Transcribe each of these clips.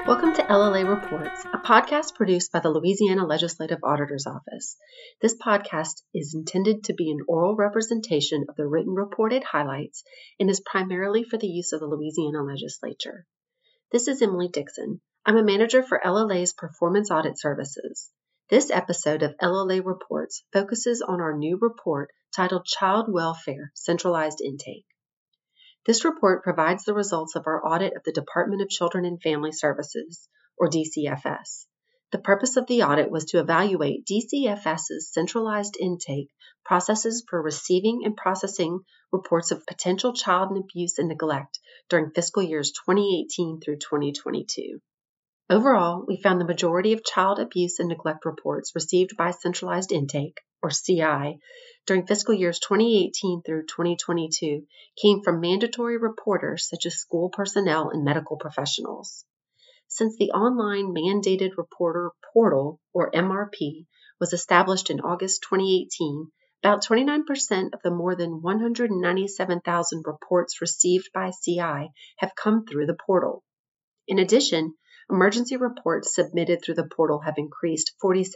Welcome to LLA Reports, a podcast produced by the Louisiana Legislative Auditor's Office. This podcast is intended to be an oral representation of the written reported highlights and is primarily for the use of the Louisiana Legislature. This is Emily Dixon. I'm a manager for LLA's Performance Audit Services. This episode of LLA Reports focuses on our new report titled Child Welfare Centralized Intake. This report provides the results of our audit of the Department of Children and Family Services, or DCFS. The purpose of the audit was to evaluate DCFS's centralized intake processes for receiving and processing reports of potential child abuse and neglect during fiscal years 2018 through 2022. Overall, we found the majority of child abuse and neglect reports received by centralized intake, or CI, during fiscal years 2018 through 2022 came from mandatory reporters such as school personnel and medical professionals. Since the online Mandated Reporter Portal, or MRP, was established in August 2018, about 29% of the more than 197,000 reports received by CI have come through the portal. In addition, emergency reports submitted through the portal have increased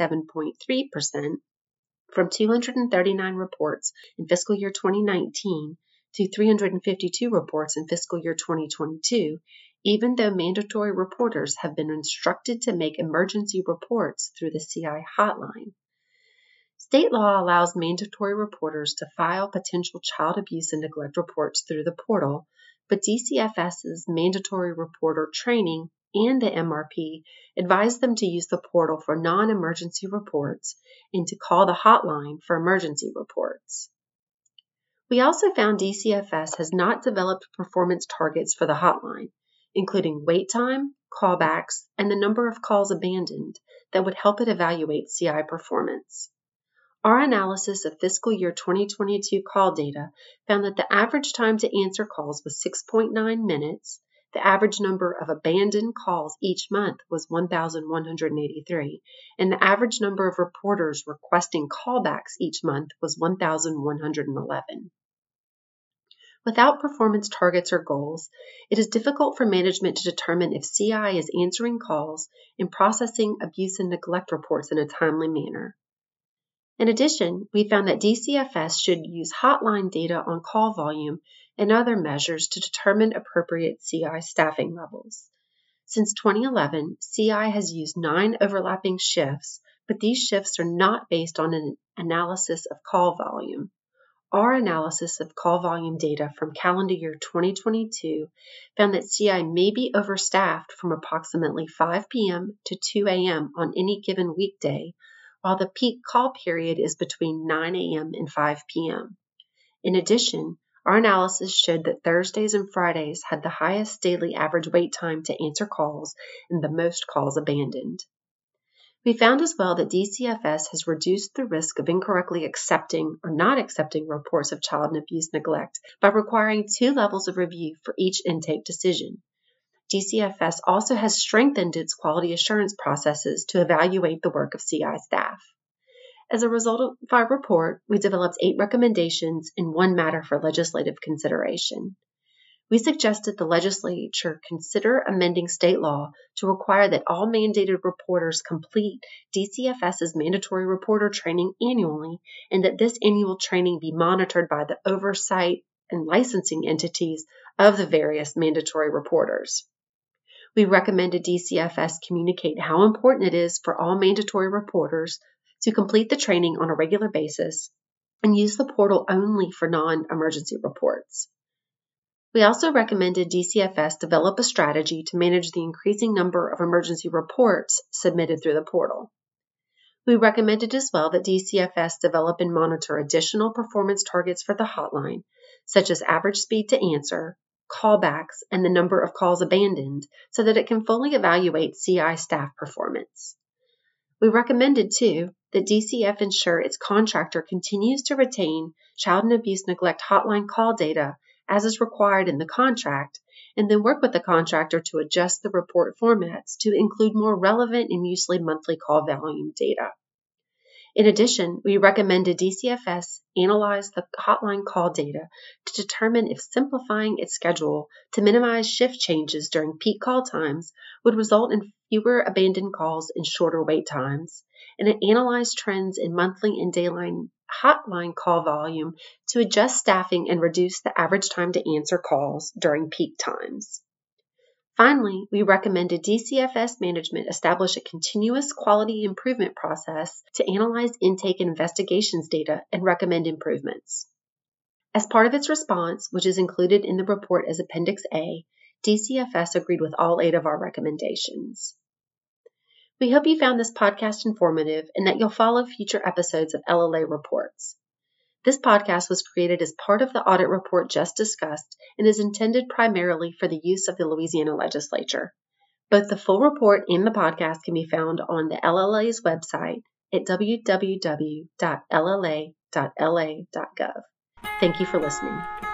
47.3% from 239 reports in fiscal year 2019 to 352 reports in fiscal year 2022, even though mandatory reporters have been instructed to make emergency reports through the CI hotline. State law allows mandatory reporters to file potential child abuse and neglect reports through the portal, but DCFS's mandatory reporter training and the MRP advise them to use the portal for non-emergency reports and to call the hotline for emergency reports. We also found DCFS has not developed performance targets for the hotline, including wait time, callbacks, and the number of calls abandoned that would help it evaluate CI performance. Our analysis of fiscal year 2022 call data found that the average time to answer calls was 6.9 minutes, the average number of abandoned calls each month was 1,183, and the average number of reporters requesting callbacks each month was 1,111. Without performance targets or goals, it is difficult for management to determine if CI is answering calls and processing abuse and neglect reports in a timely manner. In addition, we found that DCFS should use hotline data on call volume and other measures to determine appropriate CI staffing levels. Since 2011, CI has used 9 overlapping shifts, but these shifts are not based on an analysis of call volume. Our analysis of call volume data from calendar year 2022 found that CI may be overstaffed from approximately 5 p.m. to 2 a.m. on any given weekday, while the peak call period is between 9 a.m. and 5 p.m. In addition, our analysis showed that Thursdays and Fridays had the highest daily average wait time to answer calls and the most calls abandoned. We found as well that DCFS has reduced the risk of incorrectly accepting or not accepting reports of child abuse neglect by requiring 2 levels of review for each intake decision. DCFS also has strengthened its quality assurance processes to evaluate the work of CI staff. As a result of our report, we developed 8 recommendations and 1 matter for legislative consideration. We suggested the legislature consider amending state law to require that all mandated reporters complete DCFS's mandatory reporter training annually, and that this annual training be monitored by the oversight and licensing entities of the various mandatory reporters. We recommended DCFS communicate how important it is for all mandatory reporters to complete the training on a regular basis and use the portal only for non-emergency reports. We also recommended DCFS develop a strategy to manage the increasing number of emergency reports submitted through the portal. We recommended as well that DCFS develop and monitor additional performance targets for the hotline, such as average speed to answer, callbacks, and the number of calls abandoned, so that it can fully evaluate CI staff performance. We recommended, too, that DCF ensure its contractor continues to retain child and abuse neglect hotline call data as is required in the contract, and then work with the contractor to adjust the report formats to include more relevant and usually monthly call volume data. In addition, we recommended DCFS analyze the hotline call data to determine if simplifying its schedule to minimize shift changes during peak call times would result in fewer abandoned calls and shorter wait times, and it analyzed trends in monthly and daily hotline call volume to adjust staffing and reduce the average time to answer calls during peak times. Finally, we recommended DCFS management establish a continuous quality improvement process to analyze intake and investigations data and recommend improvements. As part of its response, which is included in the report as Appendix A, DCFS agreed with all 8 of our recommendations. We hope you found this podcast informative and that you'll follow future episodes of LLA Reports. This podcast was created as part of the audit report just discussed and is intended primarily for the use of the Louisiana Legislature. Both the full report and the podcast can be found on the LLA's website at www.lla.la.gov. Thank you for listening.